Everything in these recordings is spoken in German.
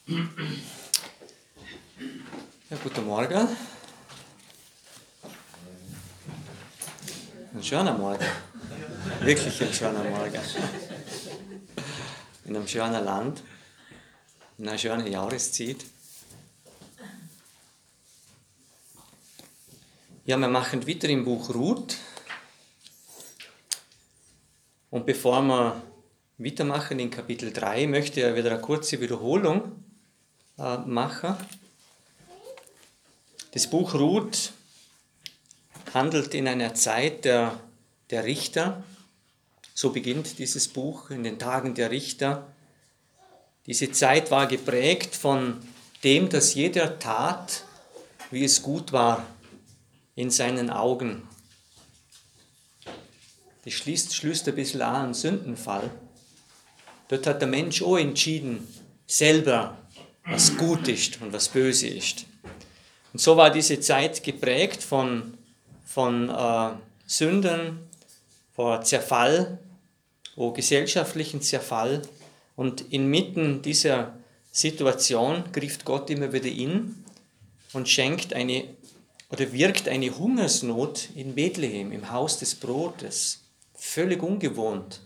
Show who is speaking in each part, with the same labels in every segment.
Speaker 1: Ja, guten Morgen. Ein schöner Morgen. Wirklich ein schöner Morgen. In einem schönen Land, in einer schönen Jahreszeit. Ja, wir machen weiter im Buch Ruth. Und bevor wir weitermachen in Kapitel 3, möchte ich wieder eine kurze Wiederholung machen. Das Buch Ruth handelt in einer Zeit der Richter. So beginnt dieses Buch in den Tagen der Richter. Diese Zeit war geprägt von dem, dass jeder tat, wie es gut war in seinen Augen. Das schließt ein bisschen an einen Sündenfall. Dort hat der Mensch auch entschieden, selber, was gut ist und was böse ist. Und so war diese Zeit geprägt von Sünden, von Zerfall, gesellschaftlichen Zerfall. Und inmitten dieser Situation griff Gott immer wieder in und wirkt eine Hungersnot in Bethlehem, im Haus des Brotes. Völlig ungewohnt.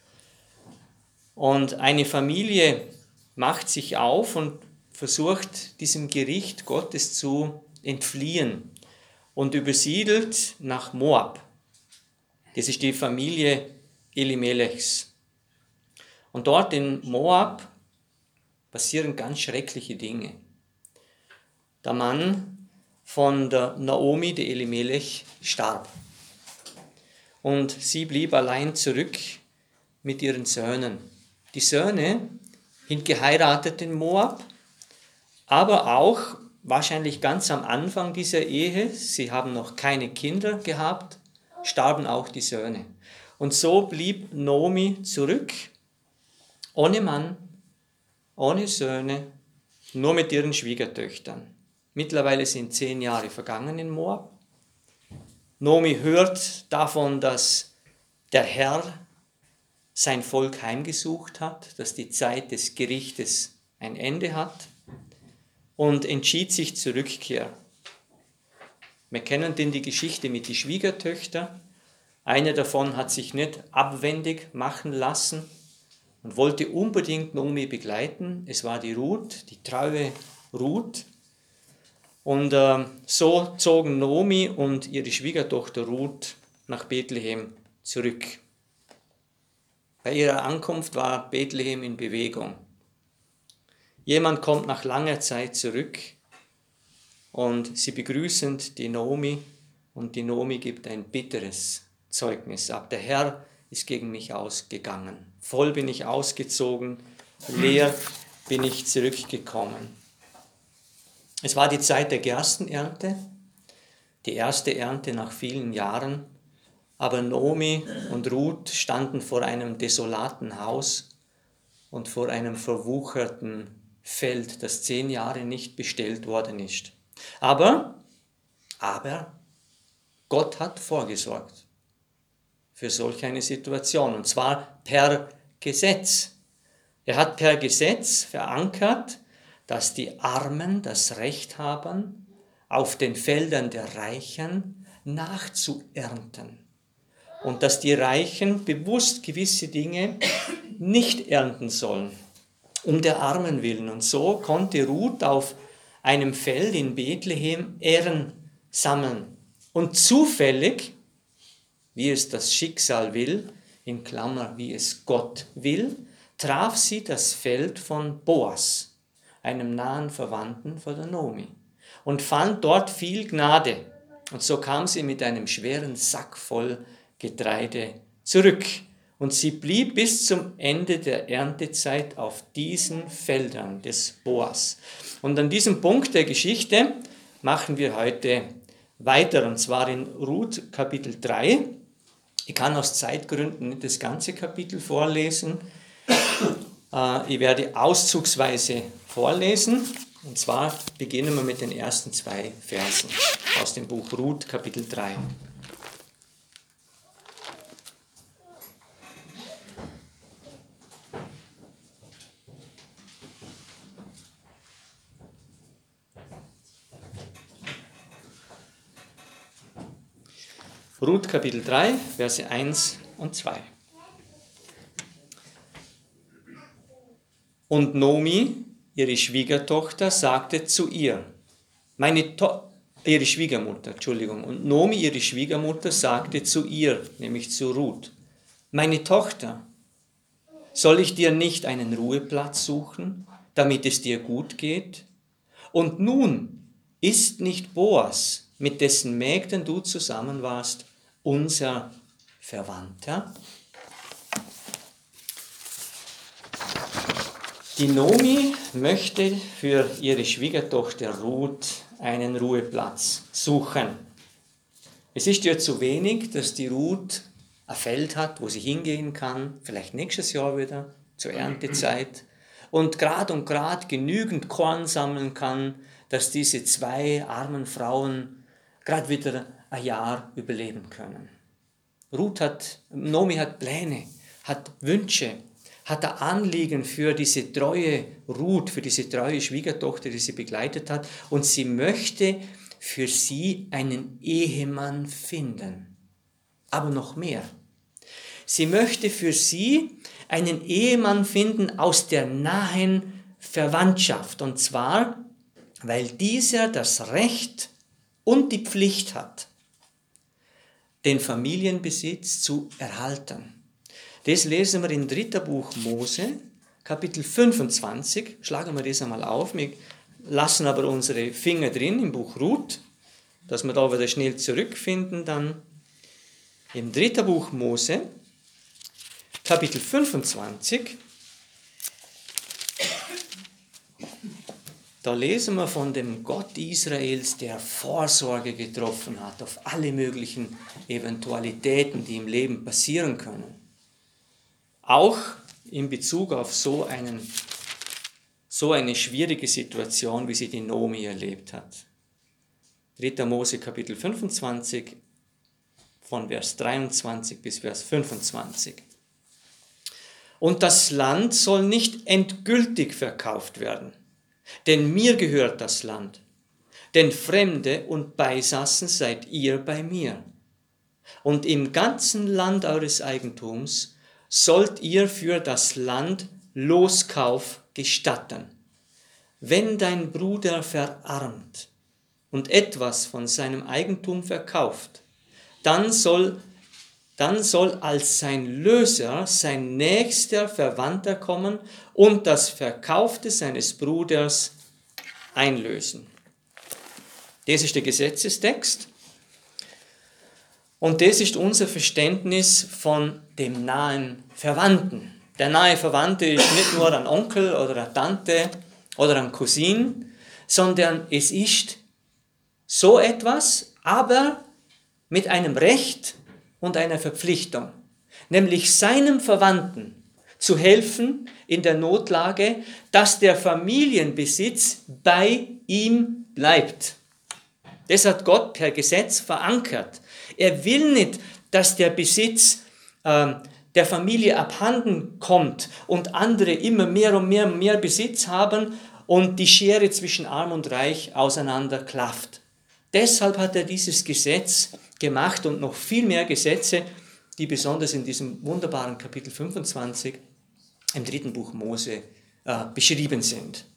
Speaker 1: Und eine Familie macht sich auf und versucht, diesem Gericht Gottes zu entfliehen und übersiedelt nach Moab. Das ist die Familie Elimelechs. Und dort in Moab passieren ganz schreckliche Dinge. Der Mann von der Naomi, der Elimelech, starb. Und sie blieb allein zurück mit ihren Söhnen. Die Söhne sind geheiratet in Moab, aber auch wahrscheinlich ganz am Anfang dieser Ehe, sie haben noch keine Kinder gehabt, starben auch die Söhne. Und so blieb Naomi zurück, ohne Mann, ohne Söhne, nur mit ihren Schwiegertöchtern. Mittlerweile sind 10 Jahre vergangen in Moab. Naomi hört davon, dass der Herr sein Volk heimgesucht hat, dass die Zeit des Gerichtes ein Ende hat und entschied sich zur Rückkehr. Wir kennen denn die Geschichte mit den Schwiegertöchtern. Eine davon hat sich nicht abwendig machen lassen und wollte unbedingt Naomi begleiten. Es war die Ruth, die treue Ruth. Und so zogen Naomi und ihre Schwiegertochter Ruth nach Bethlehem zurück. Bei ihrer Ankunft war Bethlehem in Bewegung. Jemand kommt nach langer Zeit zurück und sie begrüßen die Naomi und die Naomi gibt ein bitteres Zeugnis ab. Der Herr ist gegen mich ausgegangen. Voll bin ich ausgezogen, leer bin ich zurückgekommen. Es war die Zeit der Gerstenernte, die erste Ernte nach vielen Jahren. Aber Naomi und Ruth standen vor einem desolaten Haus und vor einem verwucherten Feld, das 10 Jahre nicht bestellt worden ist. Aber Gott hat vorgesorgt für solch eine Situation, und zwar per Gesetz. Er hat per Gesetz verankert, dass die Armen das Recht haben, auf den Feldern der Reichen nachzuernten. Und dass die Reichen bewusst gewisse Dinge nicht ernten sollen, um der Armen willen. Und so konnte Ruth auf einem Feld in Bethlehem Ähren sammeln. Und zufällig, wie es das Schicksal will, in Klammer, wie es Gott will, traf sie das Feld von Boas, einem nahen Verwandten von der Naomi, und fand dort viel Gnade. Und so kam sie mit einem schweren Sack voll Getreide zurück. Und sie blieb bis zum Ende der Erntezeit auf diesen Feldern des Boas. Und an diesem Punkt der Geschichte machen wir heute weiter, und zwar in Ruth Kapitel 3. Ich kann aus Zeitgründen nicht das ganze Kapitel vorlesen. Ich werde auszugsweise vorlesen. Und zwar beginnen wir mit den ersten 2 Versen aus dem Buch Ruth Kapitel 3. Ruth Kapitel 3, Verse 1 und 2. Und Nomi, ihre Schwiegertochter, sagte zu ihr, ihre Schwiegermutter, Entschuldigung, und Nomi, ihre Schwiegermutter, sagte zu ihr, nämlich zu Ruth, meine Tochter, soll ich dir nicht einen Ruheplatz suchen, damit es dir gut geht? Und nun ist nicht Boas, mit dessen Mägden du zusammen warst, unser Verwandter? Die Nomi möchte für ihre Schwiegertochter Ruth einen Ruheplatz suchen. Es ist ihr zu wenig, dass die Ruth ein Feld hat, wo sie hingehen kann, vielleicht nächstes Jahr wieder, zur Erntezeit, und grad genügend Korn sammeln kann, dass diese zwei armen Frauen gerade wieder ein Jahr überleben können. Nomi hat Pläne, hat Wünsche, hat ein Anliegen für diese treue Ruth, für diese treue Schwiegertochter, die sie begleitet hat, und sie möchte für sie einen Ehemann finden. Aber noch mehr. Sie möchte für sie einen Ehemann finden aus der nahen Verwandtschaft. Und zwar, weil dieser das Recht und die Pflicht hat, den Familienbesitz zu erhalten. Das lesen wir im 3. Buch Mose, Kapitel 25. Schlagen wir das einmal auf. Wir lassen aber unsere Finger drin im Buch Ruth, dass wir da wieder schnell zurückfinden dann. Im 3. Buch Mose, Kapitel 25, da lesen wir von dem Gott Israels, der Vorsorge getroffen hat auf alle möglichen Eventualitäten, die im Leben passieren können. Auch in Bezug auf so eine schwierige Situation, wie sie die Nomi erlebt hat. 3. Mose, Kapitel 25, von Vers 23 bis Vers 25. Und das Land soll nicht endgültig verkauft werden, denn mir gehört das Land. Denn Fremde und Beisassen seid ihr bei mir. Und im ganzen Land eures Eigentums sollt ihr für das Land Loskauf gestatten. Wenn dein Bruder verarmt und etwas von seinem Eigentum verkauft, dann soll als sein Löser sein nächster Verwandter kommen und das Verkaufte seines Bruders einlösen. Das ist der Gesetzestext und das ist unser Verständnis von dem nahen Verwandten. Der nahe Verwandte ist nicht nur ein Onkel oder eine Tante oder ein Cousin, sondern es ist so etwas, aber mit einem Recht und einer Verpflichtung, nämlich seinem Verwandten zu helfen in der Notlage, dass der Familienbesitz bei ihm bleibt. Das hat Gott per Gesetz verankert. Er will nicht, dass der Besitz der Familie abhanden kommt und andere immer mehr und mehr Besitz haben und die Schere zwischen Arm und Reich auseinanderklafft. Deshalb hat er dieses Gesetz gemacht und noch viel mehr Gesetze, die besonders in diesem wunderbaren Kapitel 25 im 3. Buch Mose beschrieben sind.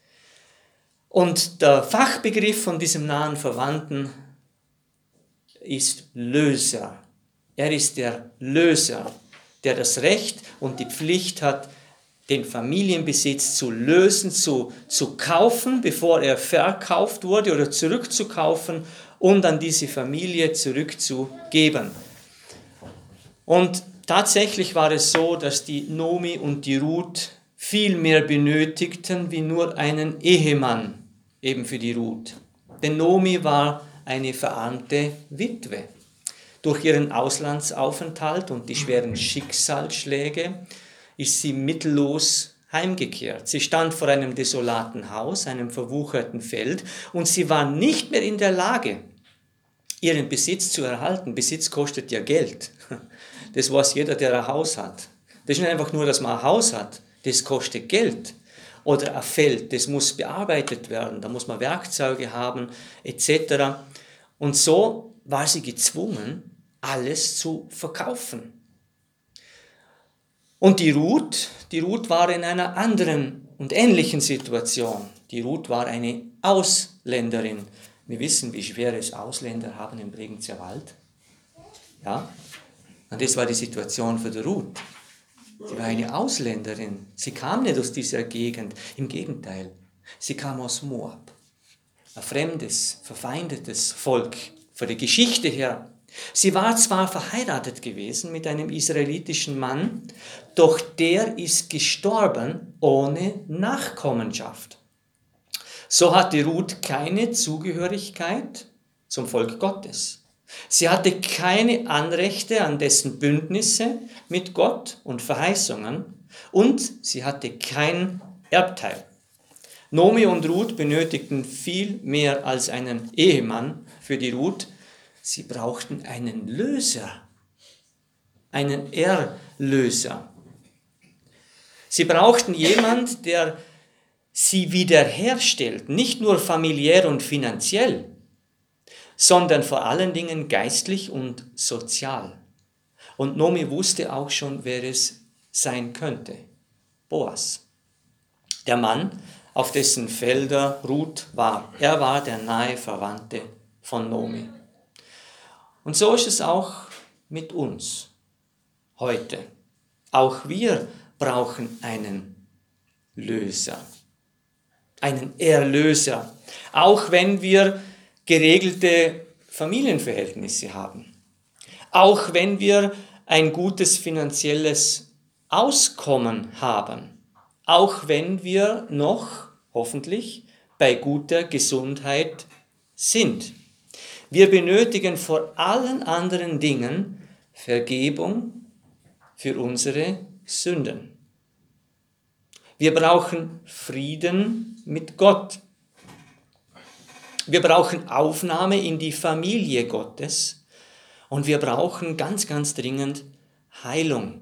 Speaker 1: Und der Fachbegriff von diesem nahen Verwandten ist Löser. Er ist der Löser, der das Recht und die Pflicht hat, den Familienbesitz zu lösen, zu kaufen, bevor er verkauft wurde, oder zurückzukaufen und an diese Familie zurückzugeben. Und tatsächlich war es so, dass die Nomi und die Ruth viel mehr benötigten wie nur einen Ehemann, eben für die Ruth. Denn Nomi war eine verarmte Witwe. Durch ihren Auslandsaufenthalt und die schweren Schicksalsschläge ist sie mittellos heimgekehrt. Sie stand vor einem desolaten Haus, einem verwucherten Feld, und sie war nicht mehr in der Lage, ihren Besitz zu erhalten. Besitz kostet ja Geld. Das weiß jeder, der ein Haus hat. Das ist nicht einfach nur, dass man ein Haus hat. Das kostet Geld. Oder ein Feld, das muss bearbeitet werden. Da muss man Werkzeuge haben, etc. Und so war sie gezwungen, alles zu verkaufen. Und die Ruth war in einer anderen und ähnlichen Situation. Die Ruth war eine Ausländerin. Wir wissen, wie schwer es Ausländer haben im Bregenzer Wald. Ja? Und das war die Situation für die Ruth. Sie war eine Ausländerin. Sie kam nicht aus dieser Gegend. Im Gegenteil, sie kam aus Moab. Ein fremdes, verfeindetes Volk von der Geschichte her. Sie war zwar verheiratet gewesen mit einem israelitischen Mann, doch der ist gestorben ohne Nachkommenschaft. So hatte Ruth keine Zugehörigkeit zum Volk Gottes. Sie hatte keine Anrechte an dessen Bündnisse mit Gott und Verheißungen und sie hatte kein Erbteil. Nomi und Ruth benötigten viel mehr als einen Ehemann für die Ruth. Sie brauchten einen Löser, einen Erlöser. Sie brauchten jemanden, der sie wiederherstellt, nicht nur familiär und finanziell, sondern vor allen Dingen geistlich und sozial. Und Nomi wusste auch schon, wer es sein könnte. Boas, der Mann, auf dessen Felder Ruth war. Er war der nahe Verwandte von Nomi. Und so ist es auch mit uns heute. Auch wir brauchen einen Löser, einen Erlöser, auch wenn wir geregelte Familienverhältnisse haben, auch wenn wir ein gutes finanzielles Auskommen haben, auch wenn wir noch, hoffentlich, bei guter Gesundheit sind. Wir benötigen vor allen anderen Dingen Vergebung für unsere Sünden. Wir brauchen Frieden mit Gott. Wir brauchen Aufnahme in die Familie Gottes und wir brauchen ganz, ganz dringend Heilung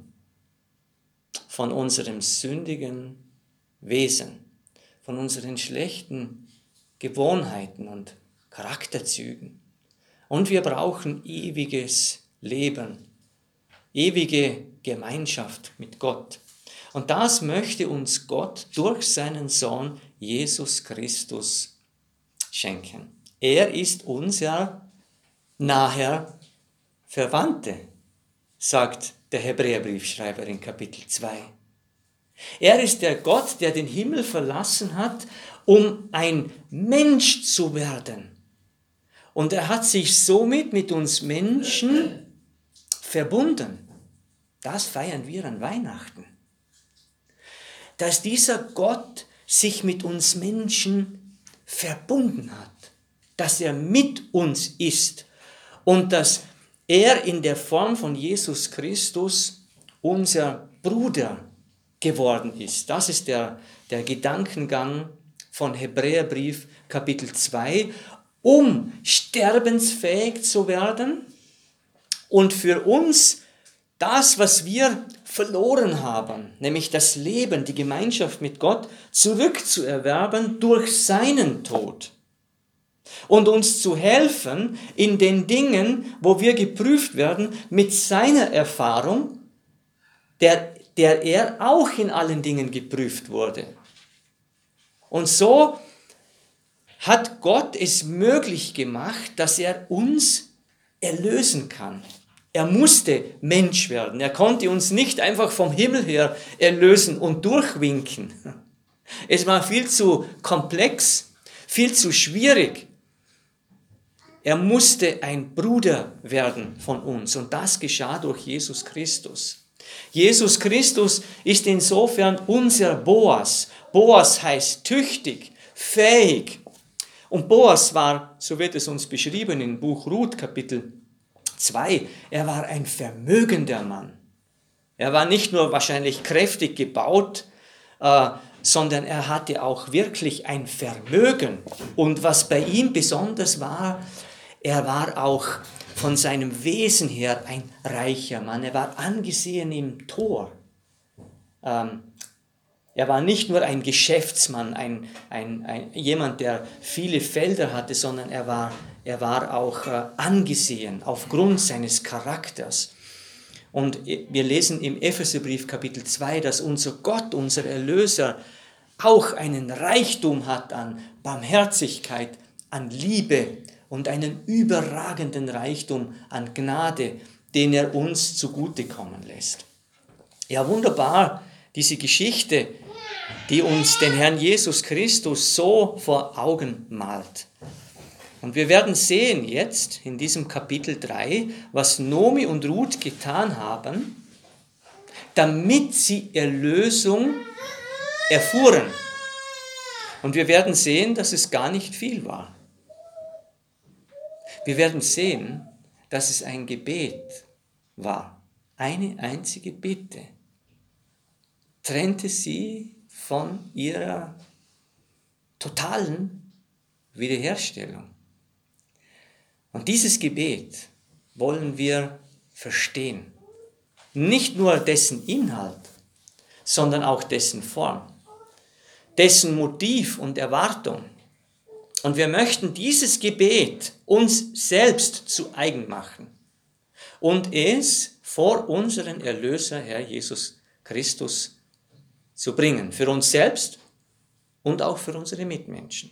Speaker 1: von unserem sündigen Wesen, von unseren schlechten Gewohnheiten und Charakterzügen. Und wir brauchen ewiges Leben, ewige Gemeinschaft mit Gott. Und das möchte uns Gott durch seinen Sohn Jesus Christus schenken. Er ist unser naher Verwandte, sagt der Hebräerbriefschreiber in Kapitel 2. Er ist der Gott, der den Himmel verlassen hat, um ein Mensch zu werden. Und er hat sich somit mit uns Menschen verbunden. Das feiern wir an Weihnachten. Dass dieser Gott sich mit uns Menschen verbunden hat, dass er mit uns ist und dass er in der Form von Jesus Christus unser Bruder geworden ist. Das ist der Gedankengang von Hebräerbrief Kapitel 2, um sterbensfähig zu werden und für uns das, was wir verloren haben, nämlich das Leben, die Gemeinschaft mit Gott, zurückzuerwerben durch seinen Tod. Und uns zu helfen in den Dingen, wo wir geprüft werden, mit seiner Erfahrung, der er auch in allen Dingen geprüft wurde. Und so hat Gott es möglich gemacht, dass er uns erlösen kann. Er musste Mensch werden. Er konnte uns nicht einfach vom Himmel her erlösen und durchwinken. Es war viel zu komplex, viel zu schwierig. Er musste ein Bruder werden von uns und das geschah durch Jesus Christus. Jesus Christus ist insofern unser Boas. Boas heißt tüchtig, fähig. Und Boas war, so wird es uns beschrieben im Buch Ruth, Kapitel 2, er war ein vermögender Mann. Er war nicht nur wahrscheinlich kräftig gebaut, sondern er hatte auch wirklich ein Vermögen. Und was bei ihm besonders war, er war auch von seinem Wesen her ein reicher Mann. Er war angesehen im Tor. Er war nicht nur ein Geschäftsmann, jemand, der viele Felder hatte, sondern er war er war auch angesehen aufgrund seines Charakters. Und wir lesen im Epheserbrief Kapitel 2, dass unser Gott, unser Erlöser, auch einen Reichtum hat an Barmherzigkeit, an Liebe und einen überragenden Reichtum an Gnade, den er uns zugutekommen lässt. Ja, wunderbar, diese Geschichte, die uns den Herrn Jesus Christus so vor Augen malt. Und wir werden sehen jetzt in diesem Kapitel 3, was Nomi und Ruth getan haben, damit sie Erlösung erfuhren. Und wir werden sehen, dass es gar nicht viel war. Wir werden sehen, dass es ein Gebet war. Eine einzige Bitte trennte sie von ihrer totalen Wiederherstellung. Und dieses Gebet wollen wir verstehen. Nicht nur dessen Inhalt, sondern auch dessen Form, dessen Motiv und Erwartung. Und wir möchten dieses Gebet uns selbst zu eigen machen und es vor unseren Erlöser, Herr Jesus Christus, zu bringen. Für uns selbst und auch für unsere Mitmenschen.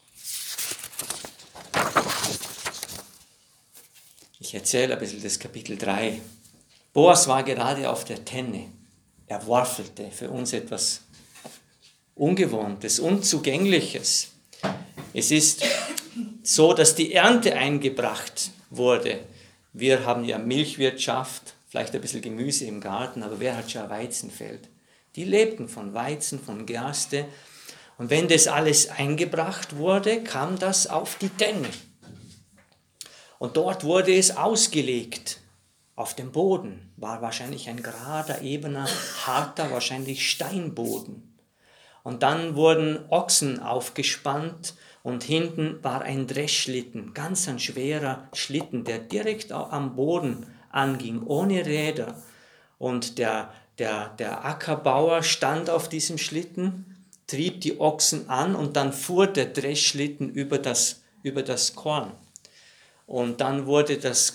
Speaker 1: Ich erzähle ein bisschen das Kapitel 3. Boas war gerade auf der Tenne. Er warfelte, für uns etwas Ungewohntes, Unzugängliches. Es ist so, dass die Ernte eingebracht wurde. Wir haben ja Milchwirtschaft, vielleicht ein bisschen Gemüse im Garten, aber wer hat schon ein Weizenfeld? Die lebten von Weizen, von Gerste. Und wenn das alles eingebracht wurde, kam das auf die Tenne. Und dort wurde es ausgelegt. Auf dem Boden war wahrscheinlich ein gerader, ebener, harter, wahrscheinlich Steinboden. Und dann wurden Ochsen aufgespannt und hinten war ein Dreschschlitten, ganz ein schwerer Schlitten, der direkt am Boden anging, ohne Räder. Und der Ackerbauer stand auf diesem Schlitten, trieb die Ochsen an und dann fuhr der Dreschschlitten über das Korn. Und dann wurde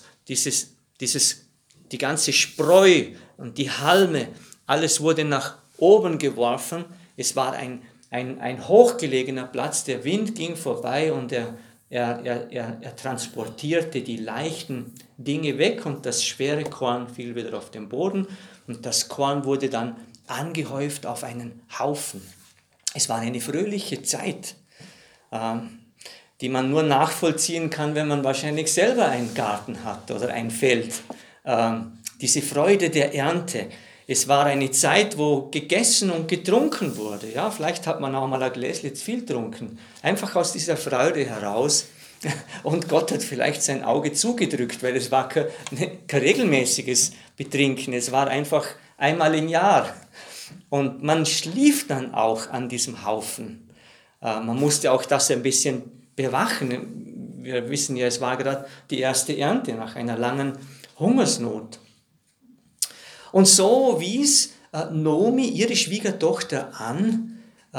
Speaker 1: die ganze Spreu und die Halme, alles wurde nach oben geworfen. Es war ein hochgelegener Platz, der Wind ging vorbei und er transportierte die leichten Dinge weg und das schwere Korn fiel wieder auf den Boden und das Korn wurde dann angehäuft auf einen Haufen. Es war eine fröhliche Zeit, die man nur nachvollziehen kann, wenn man wahrscheinlich selber einen Garten hat oder ein Feld. Diese Freude der Ernte. Es war eine Zeit, wo gegessen und getrunken wurde. Ja, vielleicht hat man auch mal ein Gläschen zu viel getrunken. Einfach aus dieser Freude heraus. Und Gott hat vielleicht sein Auge zugedrückt, weil es war kein regelmäßiges Betrinken. Es war einfach einmal im Jahr. Und man schlief dann auch an diesem Haufen. Man musste auch das ein bisschen bewachen. Wir wissen ja, es war gerade die erste Ernte nach einer langen Hungersnot. Und so wies Nomi ihre Schwiegertochter an,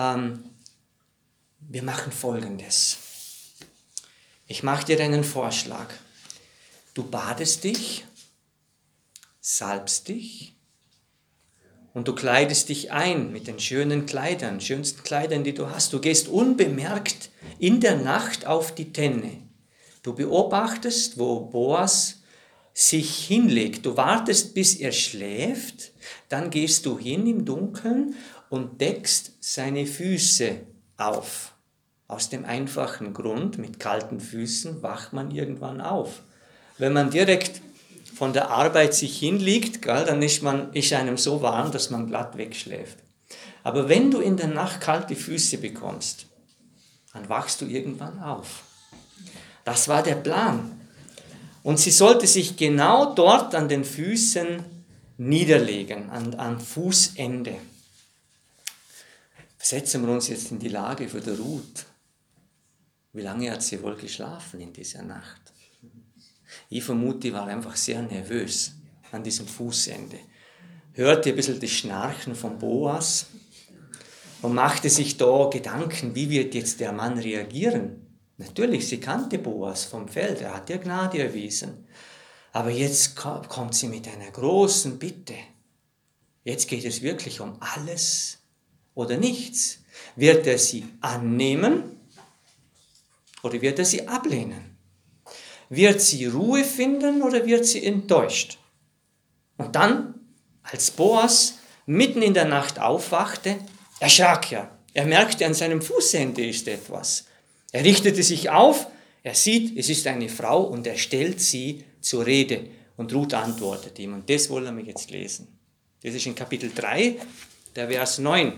Speaker 1: wir machen Folgendes. Ich mache dir einen Vorschlag. Du badest dich, salbst dich und du kleidest dich ein mit den schönen Kleidern, schönsten Kleidern, die du hast. Du gehst unbemerkt in der Nacht auf die Tenne. Du beobachtest, wo Boas sich hinlegt. Du wartest, bis er schläft, dann gehst du hin im Dunkeln und deckst seine Füße auf. Aus dem einfachen Grund, mit kalten Füßen wacht man irgendwann auf. Wenn man direkt von der Arbeit sich hinlegt, dann ist einem so warm, dass man glatt wegschläft. Aber wenn du in der Nacht kalte Füße bekommst, dann wachst du irgendwann auf. Das war der Plan. Und sie sollte sich genau dort an den Füßen niederlegen, am Fußende. Setzen wir uns jetzt in die Lage für die Ruth. Wie lange hat sie wohl geschlafen in dieser Nacht? Ich vermute, die war einfach sehr nervös an diesem Fußende. Hörte ein bisschen das Schnarchen von Boas und machte sich da Gedanken, wie wird jetzt der Mann reagieren? Natürlich, sie kannte Boas vom Feld, er hat ihr Gnade erwiesen. Aber jetzt kommt sie mit einer großen Bitte. Jetzt geht es wirklich um alles oder nichts. Wird er sie annehmen oder wird er sie ablehnen? Wird sie Ruhe finden oder wird sie enttäuscht? Und dann, als Boas mitten in der Nacht aufwachte, erschrak er. Er merkte, an seinem Fußende ist etwas. Er richtete sich auf, er sieht, es ist eine Frau und er stellt sie zur Rede. Und Ruth antwortet ihm. Und das wollen wir jetzt lesen. Das ist in Kapitel 3, der Vers 9.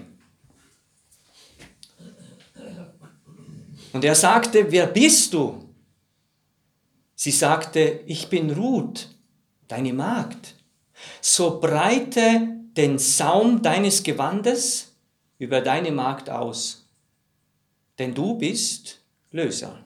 Speaker 1: Und er sagte, wer bist du? Sie sagte, ich bin Ruth, deine Magd. So breite den Saum deines Gewandes über deine Magd aus, denn du bist Löser.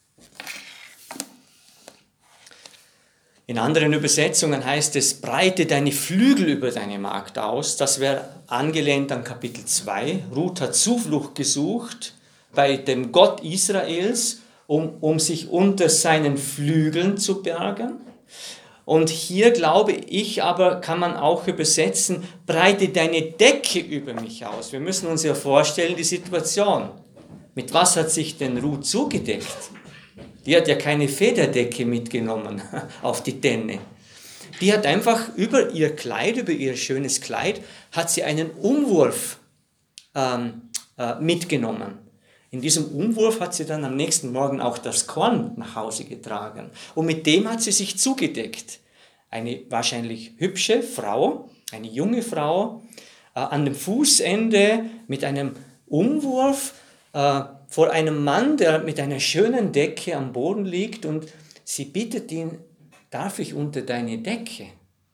Speaker 1: In anderen Übersetzungen heißt es, breite deine Flügel über deine Magd aus. Das wäre angelehnt an Kapitel 2. Ruth hat Zuflucht gesucht bei dem Gott Israels, um sich unter seinen Flügeln zu bergen. Und hier glaube ich aber, kann man auch übersetzen, breite deine Decke über mich aus. Wir müssen uns ja vorstellen, die Situation. Mit was hat sich denn Ruth zugedeckt? Die hat ja keine Federdecke mitgenommen auf die Tenne. Die hat einfach über ihr Kleid, über ihr schönes Kleid, hat sie einen Umwurf mitgenommen. In diesem Umwurf hat sie dann am nächsten Morgen auch das Korn nach Hause getragen. Und mit dem hat sie sich zugedeckt. Eine wahrscheinlich hübsche Frau, eine junge Frau, an dem Fußende mit einem Umwurf vor einem Mann, der mit einer schönen Decke am Boden liegt, und sie bittet ihn, darf ich unter deine Decke?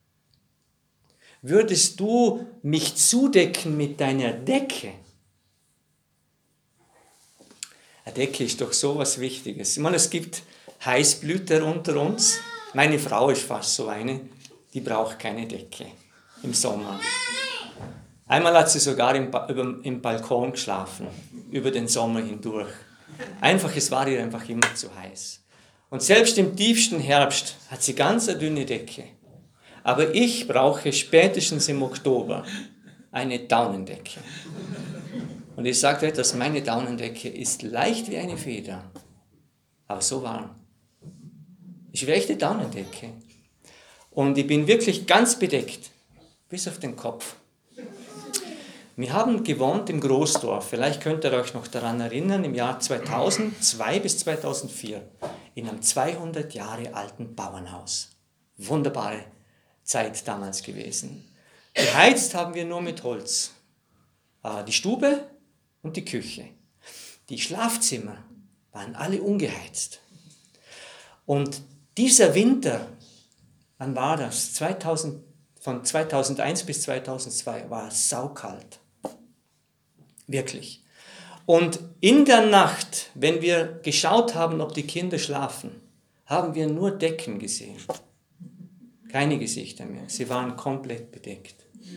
Speaker 1: Würdest du mich zudecken mit deiner Decke? Eine Decke ist doch so was Wichtiges. Ich meine, es gibt Heißblüter unter uns. Meine Frau ist fast so eine, die braucht keine Decke im Sommer. Einmal hat sie sogar im Balkon geschlafen, über den Sommer hindurch. Es war ihr einfach immer zu heiß. Und selbst im tiefsten Herbst hat sie ganz eine dünne Decke. Aber ich brauche spätestens im Oktober eine Daunendecke. Und ich sage etwas, meine Daunendecke ist leicht wie eine Feder, aber so warm. Ich will echte Daunendecke. Und ich bin wirklich ganz bedeckt, bis auf den Kopf. Wir haben gewohnt im Großdorf, vielleicht könnt ihr euch noch daran erinnern, im Jahr 2002 bis 2004, in einem 200 Jahre alten Bauernhaus. Wunderbare Zeit damals gewesen. Geheizt haben wir nur mit Holz. Die Stube und die Küche. Die Schlafzimmer waren alle ungeheizt. Und dieser Winter, wann war das? Von 2001 bis 2002 war es saukalt. Wirklich. Und in der Nacht, wenn wir geschaut haben, ob die Kinder schlafen, haben wir nur Decken gesehen. Keine Gesichter mehr. Sie waren komplett bedeckt.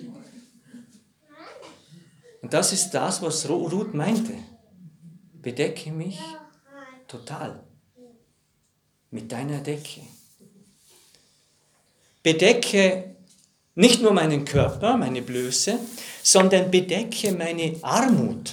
Speaker 1: Und das ist das, was Ruth meinte. Bedecke mich total mit deiner Decke. Bedecke nicht nur meinen Körper, meine Blöße, sondern bedecke meine Armut.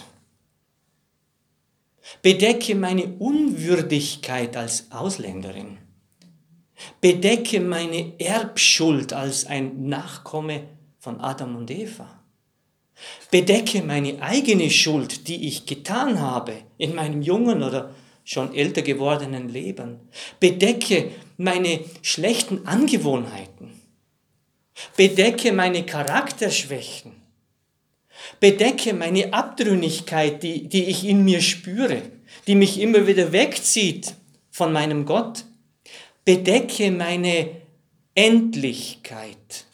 Speaker 1: Bedecke meine Unwürdigkeit als Ausländerin. Bedecke meine Erbschuld als ein Nachkomme von Adam und Eva. Bedecke meine eigene Schuld, die ich getan habe in meinem jungen oder schon älter gewordenen Leben. Bedecke meine schlechten Angewohnheiten. Bedecke meine Charakterschwächen. Bedecke meine Abtrünnigkeit, die ich in mir spüre, die mich immer wieder wegzieht von meinem Gott. Bedecke meine Endlichkeit.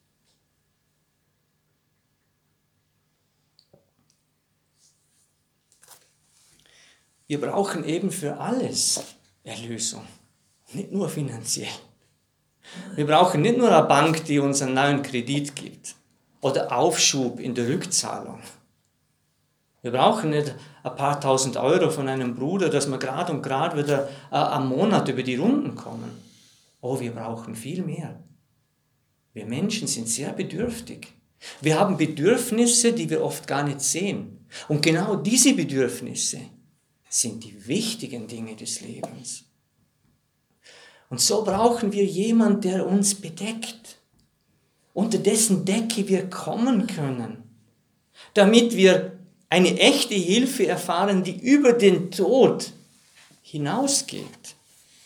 Speaker 1: Wir brauchen eben für alles Erlösung, nicht nur finanziell. Wir brauchen nicht nur eine Bank, die uns einen neuen Kredit gibt oder Aufschub in der Rückzahlung. Wir brauchen nicht ein paar tausend Euro von einem Bruder, dass wir gerade und gerade wieder am Monat über die Runden kommen. Oh, wir brauchen viel mehr. Wir Menschen sind sehr bedürftig. Wir haben Bedürfnisse, die wir oft gar nicht sehen. Und genau diese Bedürfnisse sind die wichtigen Dinge des Lebens. Und so brauchen wir jemanden, der uns bedeckt, unter dessen Decke wir kommen können, damit wir eine echte Hilfe erfahren, die über den Tod hinausgeht.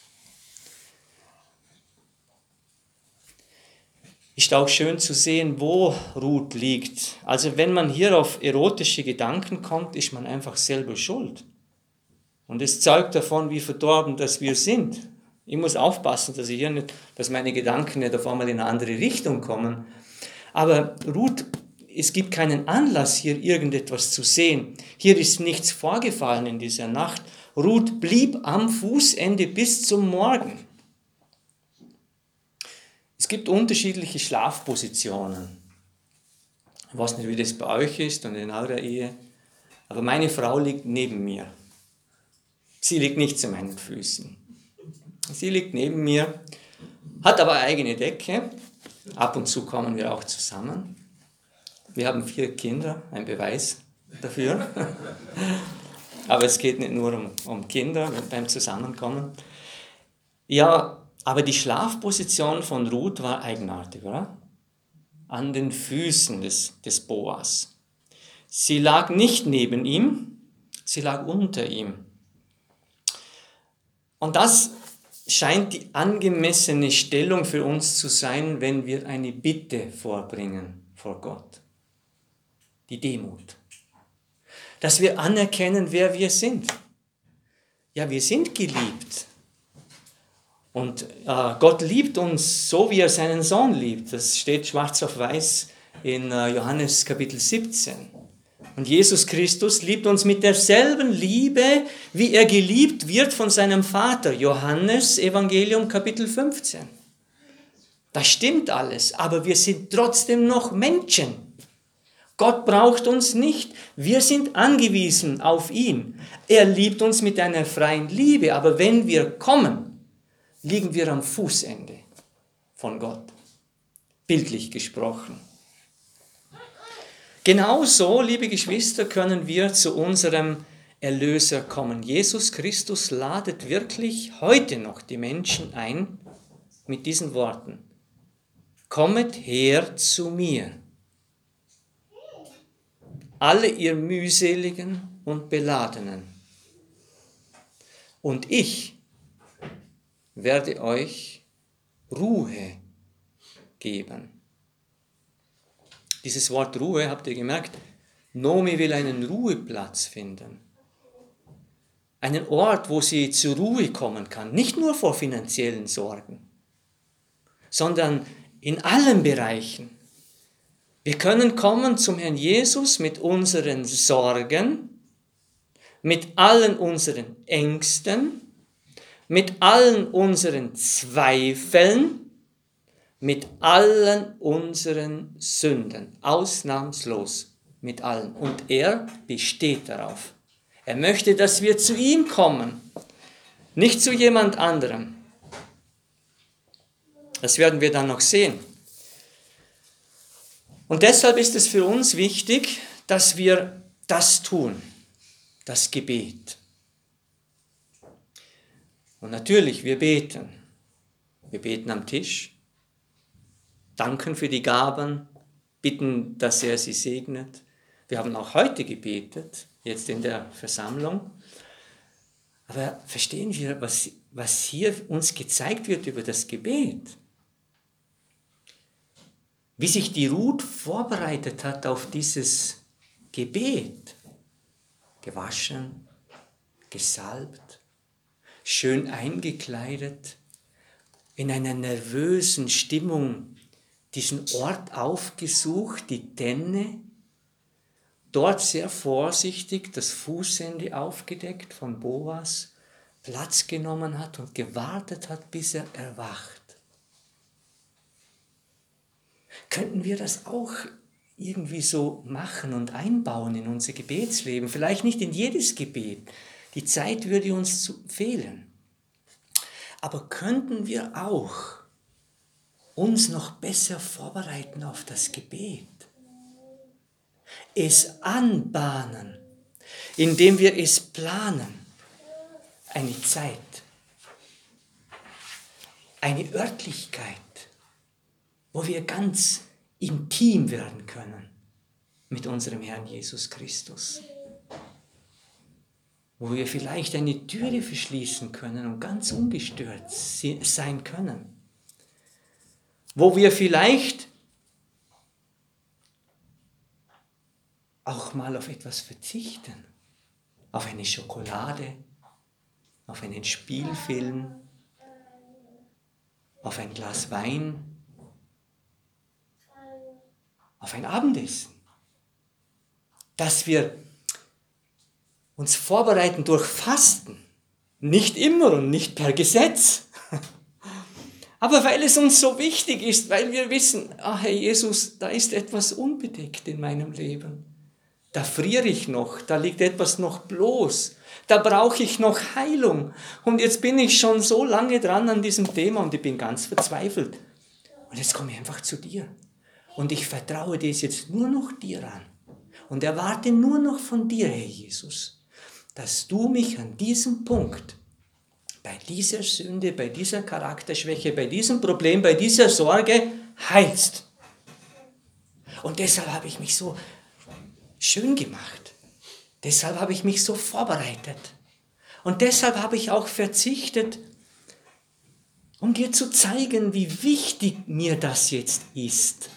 Speaker 1: Ist auch schön zu sehen, wo Ruth liegt. Also wenn man hier auf erotische Gedanken kommt, ist man einfach selber schuld. Und es zeugt davon, wie verdorben das wir sind. Ich muss aufpassen, dass meine Gedanken nicht auf einmal in eine andere Richtung kommen. Aber Ruth, es gibt keinen Anlass, hier irgendetwas zu sehen. Hier ist nichts vorgefallen in dieser Nacht. Ruth blieb am Fußende bis zum Morgen. Es gibt unterschiedliche Schlafpositionen. Ich weiß nicht, wie das bei euch ist und in eurer Ehe, aber meine Frau liegt neben mir. Sie liegt nicht zu meinen Füßen. Sie liegt neben mir, hat aber eine eigene Decke. Ab und zu kommen wir auch zusammen. Wir haben 4 Kinder, ein Beweis dafür. Aber es geht nicht nur um Kinder beim Zusammenkommen. Ja, aber die Schlafposition von Ruth war eigenartig, oder? An den Füßen des Boas. Sie lag nicht neben ihm, sie lag unter ihm. Und das scheint die angemessene Stellung für uns zu sein, wenn wir eine Bitte vorbringen vor Gott. Die Demut. Dass wir anerkennen, wer wir sind. Ja, wir sind geliebt. Und Gott liebt uns so, wie er seinen Sohn liebt. Das steht schwarz auf weiß in Johannes Kapitel 17. Und Jesus Christus liebt uns mit derselben Liebe, wie er geliebt wird von seinem Vater. Johannes Evangelium Kapitel 15. Das stimmt alles, aber wir sind trotzdem noch Menschen. Gott braucht uns nicht. Wir sind angewiesen auf ihn. Er liebt uns mit einer freien Liebe, aber wenn wir kommen, liegen wir am Fußende von Gott, bildlich gesprochen. Genauso, liebe Geschwister, können wir zu unserem Erlöser kommen. Jesus Christus ladet wirklich heute noch die Menschen ein mit diesen Worten. Kommet her zu mir, alle ihr mühseligen und Beladenen, und ich werde euch Ruhe geben. Dieses Wort Ruhe, habt ihr gemerkt, Nomi will einen Ruheplatz finden. Einen Ort, wo sie zur Ruhe kommen kann. Nicht nur vor finanziellen Sorgen, sondern in allen Bereichen. Wir können kommen zum Herrn Jesus mit unseren Sorgen, mit allen unseren Ängsten, mit allen unseren Zweifeln, mit allen unseren Sünden, ausnahmslos mit allen. Und er besteht darauf. Er möchte, dass wir zu ihm kommen, nicht zu jemand anderem. Das werden wir dann noch sehen. Und deshalb ist es für uns wichtig, dass wir das tun, das Gebet. Und natürlich, wir beten. Wir beten am Tisch, danken für die Gaben, bitten, dass er sie segnet. Wir haben auch heute gebetet, jetzt in der Versammlung. Aber verstehen wir, was hier uns gezeigt wird über das Gebet? Wie sich die Ruth vorbereitet hat auf dieses Gebet. Gewaschen, gesalbt, schön eingekleidet, in einer nervösen Stimmung diesen Ort aufgesucht, die Tenne, dort sehr vorsichtig das Fußende aufgedeckt von Boas, Platz genommen hat und gewartet hat, bis er erwacht. Könnten wir das auch irgendwie so machen und einbauen in unser Gebetsleben. Vielleicht nicht in jedes Gebet. Die Zeit würde uns fehlen. Aber könnten wir auch uns noch besser vorbereiten auf das Gebet? Es anbahnen, indem wir es planen. Eine Zeit, eine Örtlichkeit, wo wir ganz intim werden können mit unserem Herrn Jesus Christus. Wo wir vielleicht eine Türe verschließen können und ganz ungestört sein können. Wo wir vielleicht auch mal auf etwas verzichten. Auf eine Schokolade, auf einen Spielfilm, auf ein Glas Wein, auf ein Abendessen. Dass wir uns vorbereiten durch Fasten. Nicht immer und nicht per Gesetz. Aber weil es uns so wichtig ist, weil wir wissen, Herr Jesus, da ist etwas unbedeckt in meinem Leben. Da friere ich noch, da liegt etwas noch bloß. Da brauche ich noch Heilung. Und jetzt bin ich schon so lange dran an diesem Thema und ich bin ganz verzweifelt. Und jetzt komme ich einfach zu dir. Und ich vertraue das jetzt nur noch dir an. Und erwarte nur noch von dir, Herr Jesus, dass du mich an diesem Punkt, bei dieser Sünde, bei dieser Charakterschwäche, bei diesem Problem, bei dieser Sorge heilst. Und deshalb habe ich mich so schön gemacht. Deshalb habe ich mich so vorbereitet. Und deshalb habe ich auch verzichtet, um dir zu zeigen, wie wichtig mir das jetzt ist.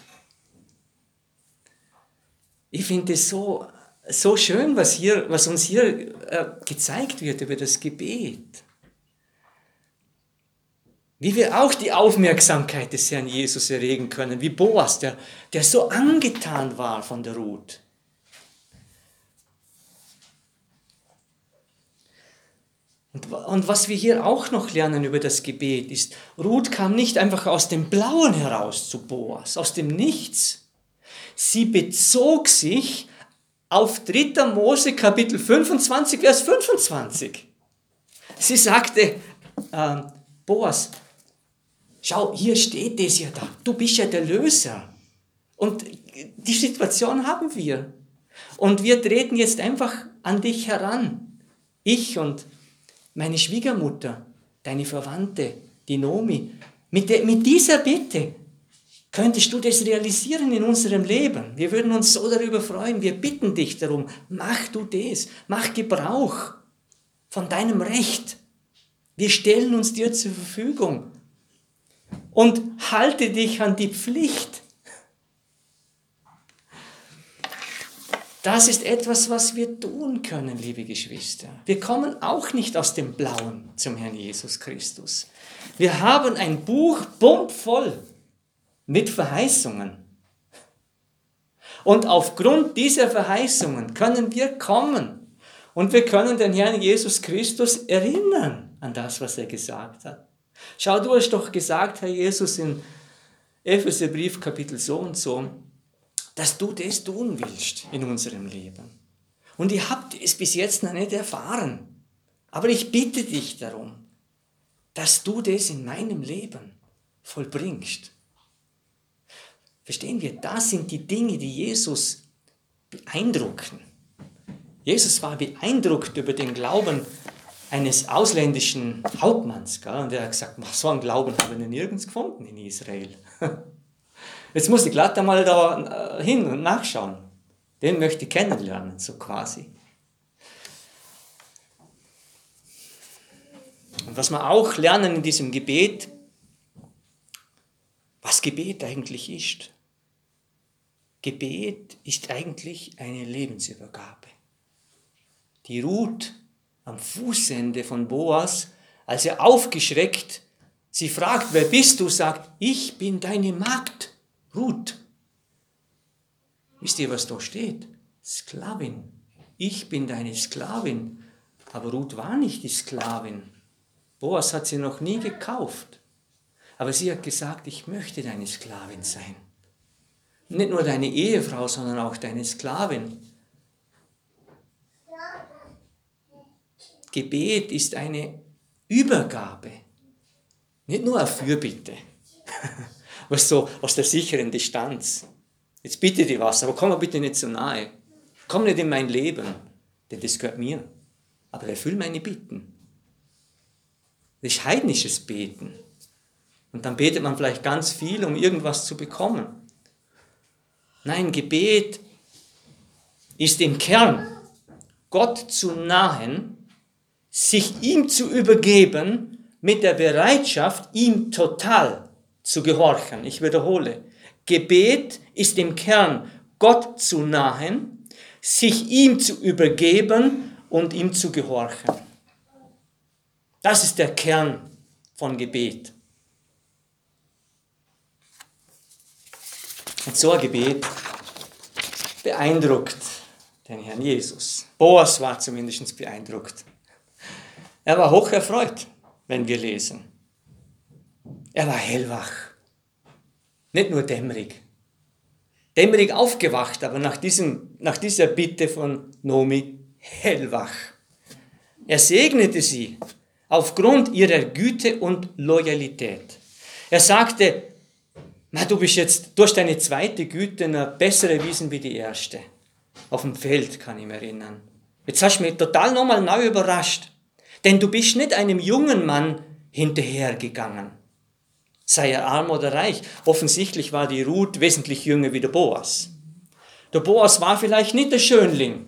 Speaker 1: Ich finde es so schön, was uns hier gezeigt wird über das Gebet. Wie wir auch die Aufmerksamkeit des Herrn Jesus erregen können, wie Boas, der so angetan war von der Ruth. Und was wir hier auch noch lernen über das Gebet ist, Ruth kam nicht einfach aus dem Blauen heraus zu Boas, aus dem Nichts. Sie bezog sich auf 3. Mose Kapitel 25, Vers 25. Sie sagte, Boas, schau, hier steht es ja da, du bist ja der Löser. Und die Situation haben wir. Und wir treten jetzt einfach an dich heran. Ich und meine Schwiegermutter, deine Verwandte, die Nomi, mit dieser Bitte könntest du das realisieren in unserem Leben. Wir würden uns so darüber freuen. Wir bitten dich darum, mach du das. Mach Gebrauch von deinem Recht. Wir stellen uns dir zur Verfügung. Und halte dich an die Pflicht. Das ist etwas, was wir tun können, liebe Geschwister. Wir kommen auch nicht aus dem Blauen zum Herrn Jesus Christus. Wir haben ein Buch bummvoll mit Verheißungen. Und aufgrund dieser Verheißungen können wir kommen. Und wir können den Herrn Jesus Christus erinnern an das, was er gesagt hat. Schau, du hast doch gesagt, Herr Jesus, in Epheserbrief Kapitel so und so, dass du das tun willst in unserem Leben. Und ihr habt es bis jetzt noch nicht erfahren. Aber ich bitte dich darum, dass du das in meinem Leben vollbringst. Verstehen wir, das sind die Dinge, die Jesus beeindrucken. Jesus war beeindruckt über den Glauben eines ausländischen Hauptmanns. Gell? Und er hat gesagt, so einen Glauben haben wir nirgends gefunden in Israel. Jetzt muss ich glatt einmal da hin und nachschauen. Den möchte ich kennenlernen, so quasi. Und was wir auch lernen in diesem Gebet, was Gebet eigentlich ist. Gebet ist eigentlich eine Lebensübergabe. Die Ruth am Fußende von Boas, als er aufgeschreckt sie fragt, wer bist du, sagt, ich bin deine Magd. Ruth. Wisst ihr, was da steht? Sklavin. Ich bin deine Sklavin. Aber Ruth war nicht die Sklavin. Boas hat sie noch nie gekauft. Aber sie hat gesagt, ich möchte deine Sklavin sein. Nicht nur deine Ehefrau, sondern auch deine Sklavin. Gebet ist eine Übergabe, nicht nur eine Fürbitte, was so aus der sicheren Distanz. Jetzt bitte dir was, aber komm mir bitte nicht so nahe. Komm nicht in mein Leben, denn das gehört mir. Aber erfüll meine Bitten. Das ist heidnisches Beten. Und dann betet man vielleicht ganz viel, um irgendwas zu bekommen. Nein, Gebet ist im Kern, Gott zu nahen, sich ihm zu übergeben, mit der Bereitschaft, ihm total zu gehorchen. Ich wiederhole, Gebet ist im Kern, Gott zu nahen, sich ihm zu übergeben und ihm zu gehorchen. Das ist der Kern von Gebet. Und so ein Gebet beeindruckt den Herrn Jesus. Boas war zumindest beeindruckt. Er war hoch erfreut, wenn wir lesen. Er war hellwach. Nicht nur dämmerig. Dämmerig aufgewacht, aber nach dieser Bitte von Nomi hellwach. Er segnete sie aufgrund ihrer Güte und Loyalität. Er sagte, du bist jetzt durch deine zweite Güte noch besser erwiesen wie die erste. Auf dem Feld kann ich mich erinnern. Jetzt hast du mich total nochmal neu überrascht. Denn du bist nicht einem jungen Mann hinterhergegangen. Sei er arm oder reich. Offensichtlich war die Ruth wesentlich jünger wie der Boas. Der Boas war vielleicht nicht der Schönling.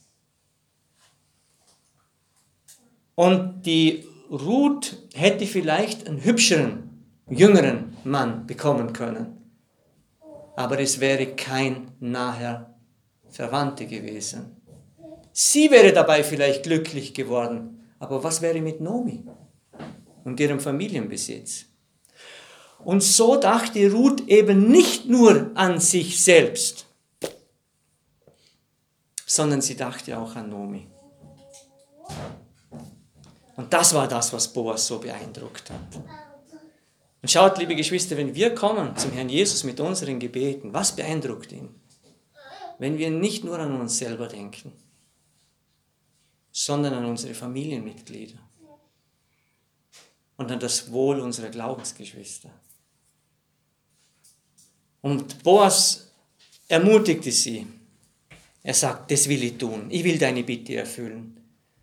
Speaker 1: Und die Ruth hätte vielleicht einen hübscheren, jüngeren Mann bekommen können. Aber es wäre kein naher Verwandter gewesen. Sie wäre dabei vielleicht glücklich geworden. Aber was wäre mit Nomi und ihrem Familienbesitz? Und so dachte Ruth eben nicht nur an sich selbst, sondern sie dachte auch an Nomi. Und das war das, was Boas so beeindruckt hat. Und schaut, liebe Geschwister, wenn wir kommen zum Herrn Jesus mit unseren Gebeten, was beeindruckt ihn? Wenn wir nicht nur an uns selber denken, sondern an unsere Familienmitglieder und an das Wohl unserer Glaubensgeschwister. Und Boas ermutigte sie. Er sagt, das will ich tun. Ich will deine Bitte erfüllen.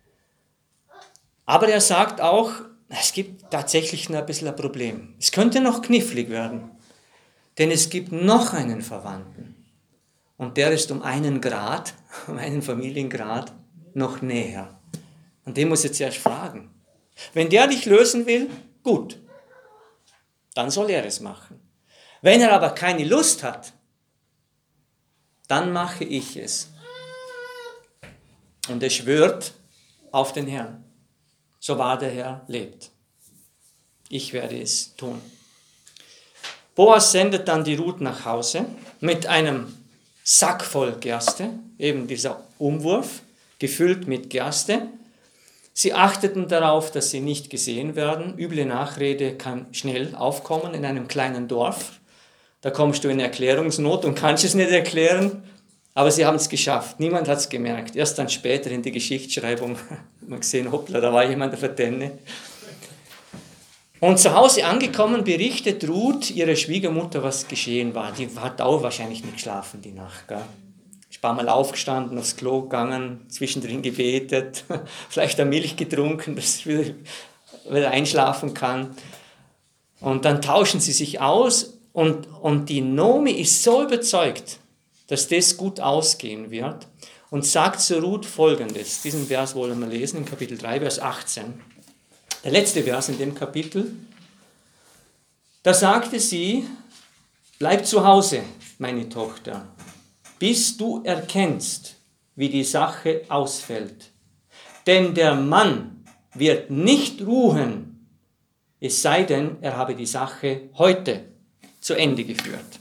Speaker 1: Aber er sagt auch, es gibt tatsächlich noch ein bisschen ein Problem. Es könnte noch knifflig werden, denn es gibt noch einen Verwandten. Und der ist um einen Familiengrad, noch näher. Und den muss ich jetzt erst fragen. Wenn der dich lösen will, gut, dann soll er es machen. Wenn er aber keine Lust hat, dann mache ich es. Und er schwört auf den Herrn. So wahr der Herr lebt. Ich werde es tun. Boas sendet dann die Ruth nach Hause mit einem Sack voll Gerste, eben dieser Umwurf, gefüllt mit Gerste. Sie achteten darauf, dass sie nicht gesehen werden. Üble Nachrede kann schnell aufkommen in einem kleinen Dorf. Da kommst du in Erklärungsnot und kannst es nicht erklären, aber sie haben es geschafft. Niemand hat es gemerkt. Erst dann später in der Geschichtsschreibung hat man gesehen, hoppla, da war jemand auf der Tenne. Und zu Hause angekommen berichtet Ruth ihrer Schwiegermutter, was geschehen war. Die hat auch wahrscheinlich nicht geschlafen die Nacht. Gell? Ist ein paar Mal aufgestanden, aufs Klo gegangen, zwischendrin gebetet, vielleicht eine Milch getrunken, dass sie wieder einschlafen kann. Und dann tauschen sie sich aus und die Nomi ist so überzeugt, dass das gut ausgehen wird und sagt zu Ruth Folgendes. Diesen Vers wollen wir lesen in Kapitel 3, Vers 18. Der letzte Vers in dem Kapitel. Da sagte sie, bleib zu Hause, meine Tochter, bis du erkennst, wie die Sache ausfällt. Denn der Mann wird nicht ruhen, es sei denn, er habe die Sache heute zu Ende geführt.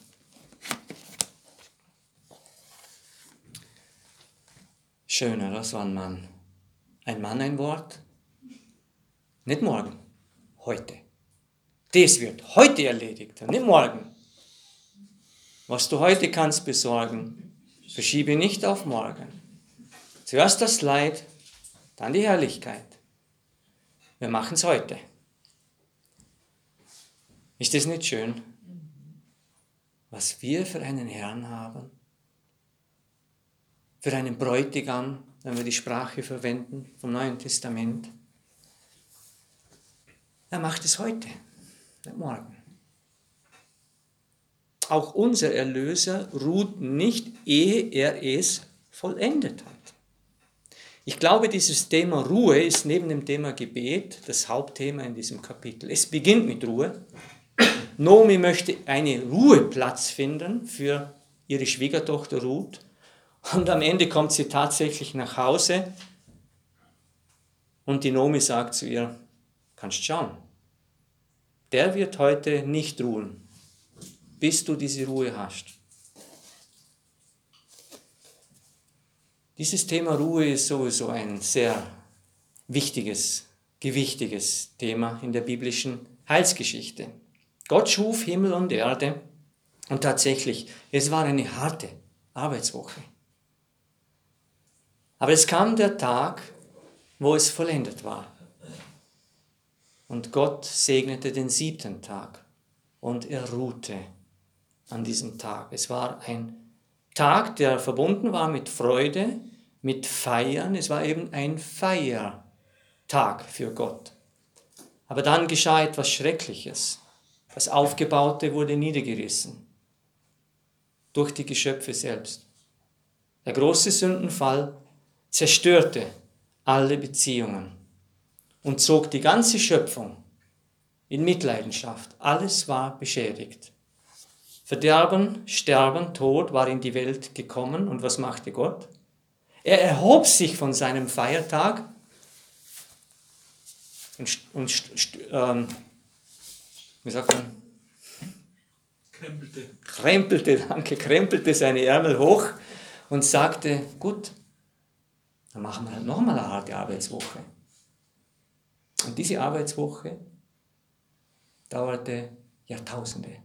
Speaker 1: Schöner, das war ein Mann. Ein Mann, ein Wort. Nicht morgen, heute. Das wird heute erledigt, nicht morgen. Was du heute kannst besorgen, verschiebe nicht auf morgen. Zuerst das Leid, dann die Herrlichkeit. Wir machen es heute. Ist das nicht schön, was wir für einen Herrn haben? Für einen Bräutigam, wenn wir die Sprache verwenden vom Neuen Testament. Er macht es heute, nicht morgen. Auch unser Erlöser ruht nicht, ehe er es vollendet hat. Ich glaube, dieses Thema Ruhe ist neben dem Thema Gebet das Hauptthema in diesem Kapitel. Es beginnt mit Ruhe. Naomi möchte einen Ruheplatz finden für ihre Schwiegertochter Ruth. Und am Ende kommt sie tatsächlich nach Hause und die Naomi sagt zu ihr, kannst schauen, der wird heute nicht ruhen, bis du diese Ruhe hast. Dieses Thema Ruhe ist sowieso ein sehr wichtiges, gewichtiges Thema in der biblischen Heilsgeschichte. Gott schuf Himmel und Erde und tatsächlich, es war eine harte Arbeitswoche. Aber es kam der Tag, wo es vollendet war. Und Gott segnete den 7. Tag und er ruhte an diesem Tag. Es war ein Tag, der verbunden war mit Freude, mit Feiern. Es war eben ein Feiertag für Gott. Aber dann geschah etwas Schreckliches. Das Aufgebaute wurde niedergerissen durch die Geschöpfe selbst. Der große Sündenfall zerstörte alle Beziehungen und zog die ganze Schöpfung in Mitleidenschaft. Alles war beschädigt. Verderben, Sterben, Tod war in die Welt gekommen. Und was machte Gott? Er erhob sich von seinem Feiertag und wie sagt man? Krempelte seine Ärmel hoch und sagte, gut, dann machen wir halt nochmal eine harte Arbeitswoche. Und diese Arbeitswoche dauerte Jahrtausende.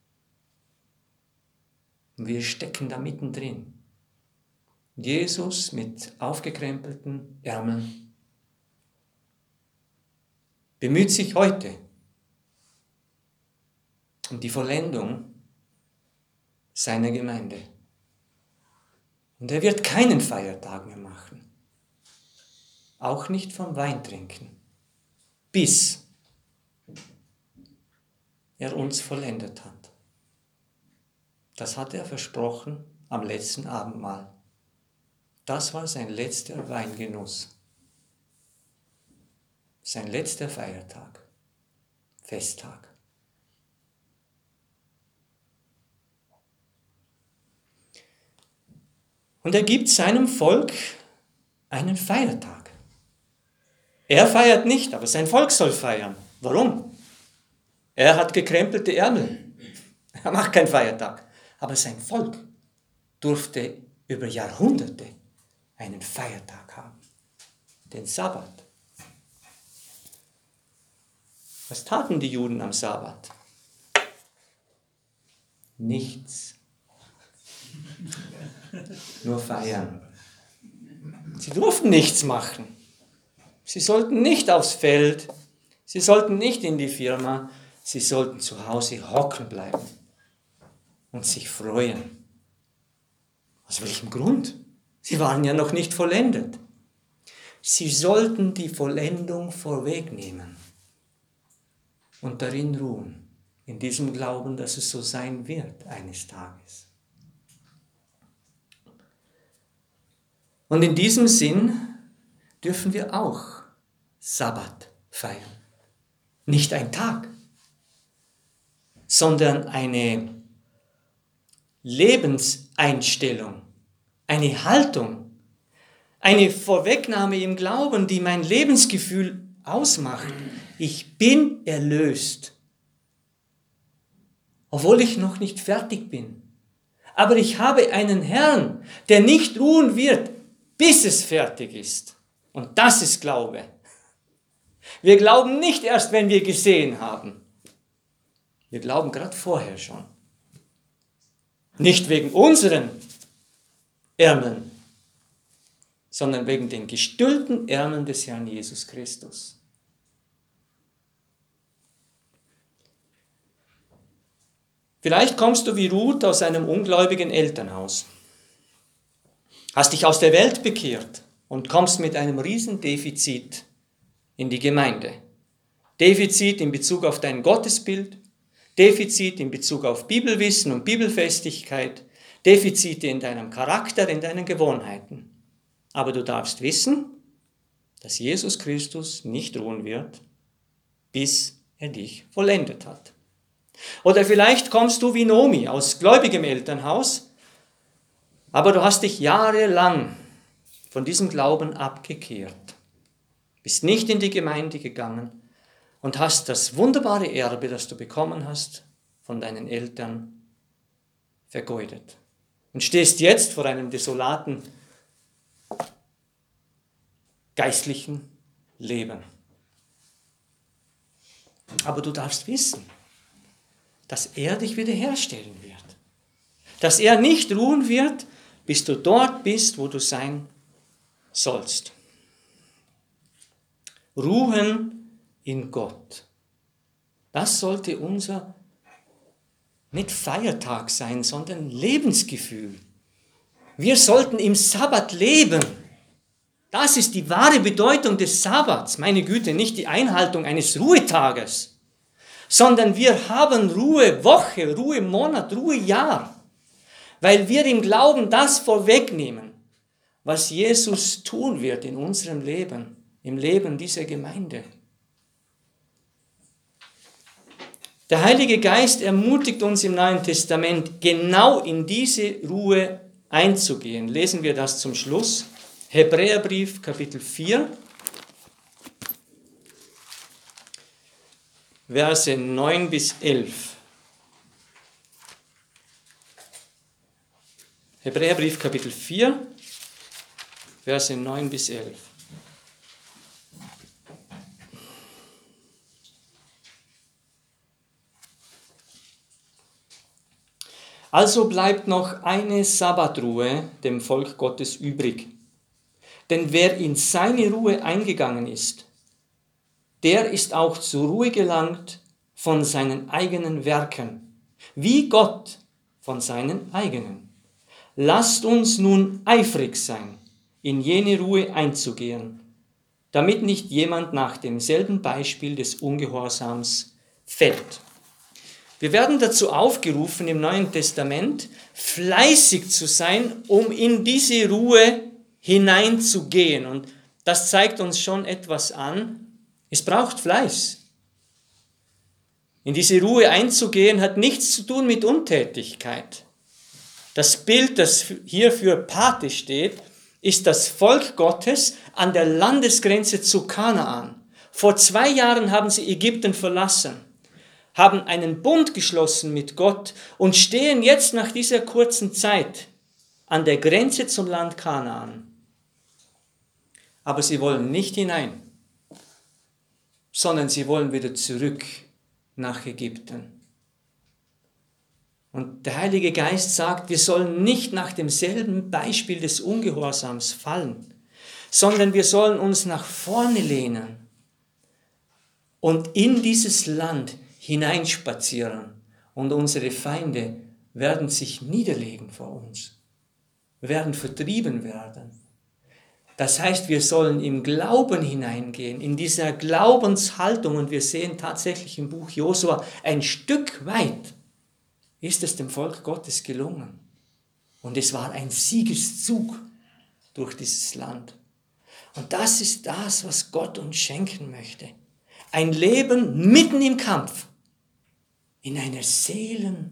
Speaker 1: Und wir stecken da mittendrin. Jesus mit aufgekrempelten Ärmeln bemüht sich heute um die Vollendung seiner Gemeinde. Und er wird keinen Feiertag mehr machen. Auch nicht vom Weintrinken. Bis er uns vollendet hat. Das hat er versprochen am letzten Abendmahl. Das war sein letzter Weingenuss. Sein letzter Feiertag. Festtag. Und er gibt seinem Volk einen Feiertag. Er feiert nicht, aber sein Volk soll feiern. Warum? Er hat gekrempelte Ärmel. Er macht keinen Feiertag. Aber sein Volk durfte über Jahrhunderte einen Feiertag haben. Den Sabbat. Was taten die Juden am Sabbat? Nichts. Nur feiern. Sie durften nichts machen. Sie sollten nicht aufs Feld. Sie sollten nicht in die Firma. Sie sollten zu Hause hocken bleiben und sich freuen. Aus welchem Grund? Sie waren ja noch nicht vollendet. Sie sollten die Vollendung vorwegnehmen und darin ruhen, in diesem Glauben, dass es so sein wird eines Tages. Und in diesem Sinn dürfen wir auch Sabbat feiern. Nicht ein Tag, sondern eine Lebenseinstellung, eine Haltung, eine Vorwegnahme im Glauben, die mein Lebensgefühl ausmacht. Ich bin erlöst, obwohl ich noch nicht fertig bin. Aber ich habe einen Herrn, der nicht ruhen wird, bis es fertig ist. Und das ist Glaube. Wir glauben nicht erst, wenn wir gesehen haben. Wir glauben gerade vorher schon. Nicht wegen unseren Ärmeln, sondern wegen den gestüllten Ärmeln des Herrn Jesus Christus. Vielleicht kommst du wie Ruth aus einem ungläubigen Elternhaus, hast dich aus der Welt bekehrt und kommst mit einem Riesendefizit in die Gemeinde. Defizit in Bezug auf dein Gottesbild, Defizit in Bezug auf Bibelwissen und Bibelfestigkeit, Defizite in deinem Charakter, in deinen Gewohnheiten. Aber du darfst wissen, dass Jesus Christus nicht ruhen wird, bis er dich vollendet hat. Oder vielleicht kommst du wie Nomi aus gläubigem Elternhaus, aber du hast dich jahrelang von diesem Glauben abgekehrt, bist nicht in die Gemeinde gegangen und hast das wunderbare Erbe, das du bekommen hast, von deinen Eltern vergeudet. Und stehst jetzt vor einem desolaten, geistlichen Leben. Aber du darfst wissen, dass er dich wiederherstellen wird. Dass er nicht ruhen wird, bis du dort bist, wo du sein sollst. Ruhen in Gott. Das sollte unser nicht Feiertag sein, sondern Lebensgefühl. Wir sollten im Sabbat leben. Das ist die wahre Bedeutung des Sabbats. Meine Güte, nicht die Einhaltung eines Ruhetages, sondern wir haben Ruhewoche, Ruhemonat, Ruhejahr, weil wir im Glauben das vorwegnehmen, was Jesus tun wird in unserem Leben, im Leben dieser Gemeinde. Der Heilige Geist ermutigt uns im Neuen Testament, genau in diese Ruhe einzugehen. Lesen wir das zum Schluss. Hebräerbrief, Kapitel 4, Verse 9 bis 11. Hebräerbrief, Kapitel 4, Verse 9 bis 11. Also bleibt noch eine Sabbatruhe dem Volk Gottes übrig. Denn wer in seine Ruhe eingegangen ist, der ist auch zur Ruhe gelangt von seinen eigenen Werken, wie Gott von seinen eigenen. Lasst uns nun eifrig sein, in jene Ruhe einzugehen, damit nicht jemand nach demselben Beispiel des Ungehorsams fällt. Wir werden dazu aufgerufen, im Neuen Testament fleißig zu sein, um in diese Ruhe hineinzugehen. Und das zeigt uns schon etwas an. Es braucht Fleiß. In diese Ruhe einzugehen hat nichts zu tun mit Untätigkeit. Das Bild, das hier für Pate steht, ist das Volk Gottes an der Landesgrenze zu Kanaan. Vor 2 Jahren haben sie Ägypten verlassen, haben einen Bund geschlossen mit Gott und stehen jetzt nach dieser kurzen Zeit an der Grenze zum Land Kanaan. Aber sie wollen nicht hinein, sondern sie wollen wieder zurück nach Ägypten. Und der Heilige Geist sagt, wir sollen nicht nach demselben Beispiel des Ungehorsams fallen, sondern wir sollen uns nach vorne lehnen und in dieses Land hineinspazieren. Und unsere Feinde werden sich niederlegen vor uns, werden vertrieben werden. Das heißt, wir sollen im Glauben hineingehen, in dieser Glaubenshaltung. Und wir sehen tatsächlich im Buch Josua, ein Stück weit ist es dem Volk Gottes gelungen. Und es war ein Siegeszug durch dieses Land. Und das ist das, was Gott uns schenken möchte. Ein Leben mitten im Kampf, in einer Seelenruhe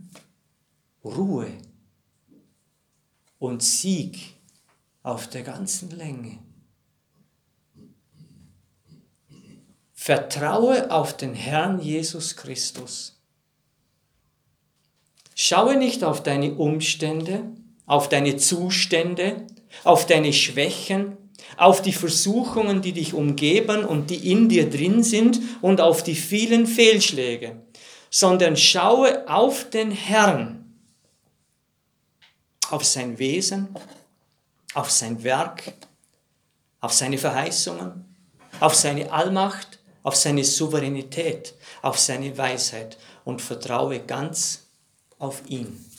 Speaker 1: und Sieg auf der ganzen Länge. Vertraue auf den Herrn Jesus Christus. Schaue nicht auf deine Umstände, auf deine Zustände, auf deine Schwächen, auf die Versuchungen, die dich umgeben und die in dir drin sind und auf die vielen Fehlschläge, sondern schaue auf den Herrn auf sein Wesen, auf sein Werk, auf seine Verheißungen, auf seine Allmacht, auf seine Souveränität, auf seine Weisheit und vertraue ganz auf ihn.